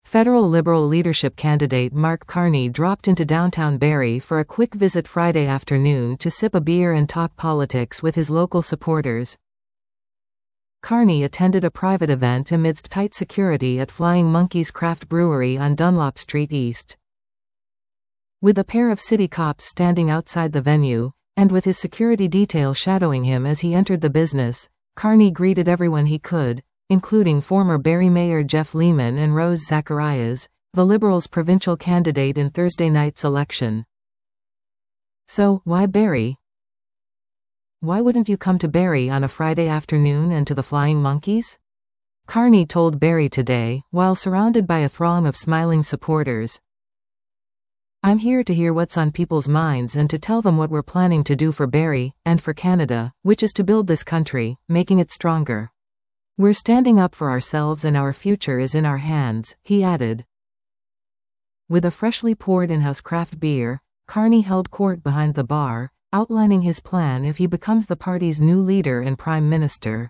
Federal Liberal leadership candidate Mark Carney dropped into downtown Barrie for a quick visit Friday afternoon to sip a beer and talk politics with his local supporters. Carney attended a private event amidst tight security at Flying Monkeys Craft Brewery on Dunlop Street East. With a pair of city cops standing outside the venue, and with his security detail shadowing him as he entered the business, Carney greeted everyone he could, including former Barrie Mayor Jeff Lehman and Rose Zacharias, the Liberals' provincial candidate in Thursday night's election. So, why Barrie? Why wouldn't you come to Barrie on a Friday afternoon and to the Flying Monkeys? Carney told Barrie Today, while surrounded by a throng of smiling supporters. I'm here to hear what's on people's minds and to tell them what we're planning to do for Barrie, and for Canada, which is to build this country, making it stronger. We're standing up for ourselves and our future is in our hands, he added. With a freshly poured in-house craft beer, Carney held court behind the bar, outlining his plan if he becomes the party's new leader and prime minister.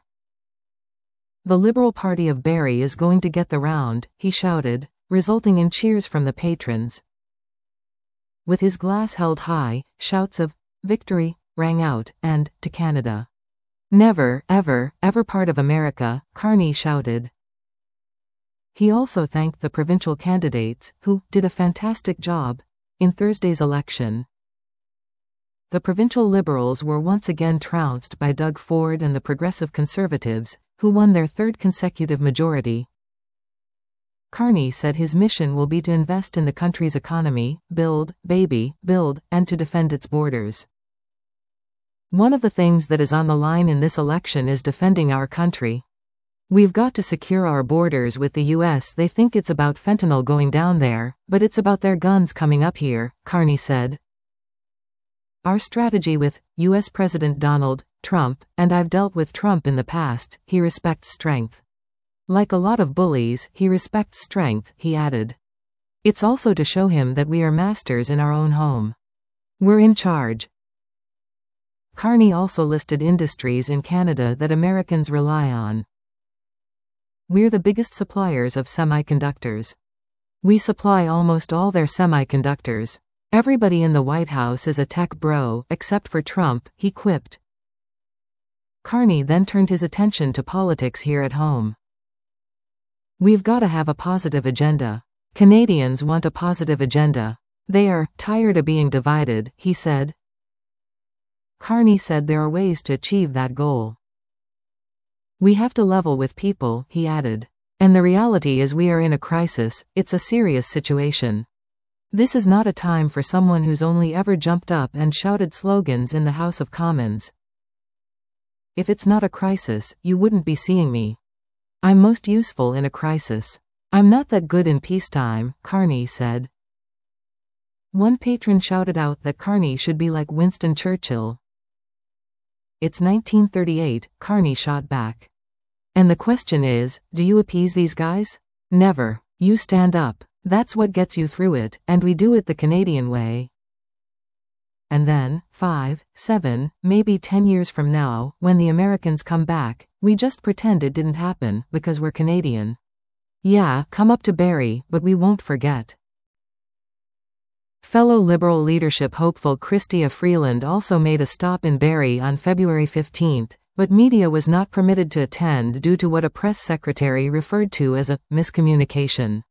The Liberal Party of Barrie is going to get the round, he shouted, resulting in cheers from the patrons. With his glass held high, shouts of "Victory" rang out, and "To Canada." Never, ever, ever part of America, Carney shouted. He also thanked the provincial candidates, who did a fantastic job in Thursday's election. The provincial Liberals were once again trounced by Doug Ford and the Progressive Conservatives, who won their third consecutive majority. Carney said his mission will be to invest in the country's economy, build, and to defend its borders. One of the things that is on the line in this election is defending our country. We've got to secure our borders with the U.S. They think it's about fentanyl going down there, but it's about their guns coming up here, Carney said. Our strategy with U.S. President Donald Trump, and I've dealt with Trump in the past, he respects strength. Like a lot of bullies, he respects strength, he added. It's also to show him that we are masters in our own home. We're in charge. Carney also listed industries in Canada that Americans rely on. We're the biggest suppliers of semiconductors. We supply almost all their semiconductors. Everybody in the White House is a tech bro, except for Trump, he quipped. Carney then turned his attention to politics here at home. We've got to have a positive agenda. Canadians want a positive agenda. They are tired of being divided, he said. Carney said there are ways to achieve that goal. We have to level with people, he added. And the reality is we are in a crisis, it's a serious situation. This is not a time for someone who's only ever jumped up and shouted slogans in the House of Commons. If it's not a crisis, you wouldn't be seeing me. I'm most useful in a crisis. I'm not that good in peacetime, Carney said. One patron shouted out that Carney should be like Winston Churchill. It's 1938, Carney shot back. And the question is, do you appease these guys? Never. You stand up. That's what gets you through it, and we do it the Canadian way. And then, 5, 7, maybe 10 years from now, when the Americans come back, we just pretend it didn't happen, because we're Canadian. Yeah, come up to Barrie, but we won't forget. Fellow Liberal leadership hopeful Chrystia Freeland also made a stop in Barrie on February 15, but media was not permitted to attend due to what a press secretary referred to as a miscommunication.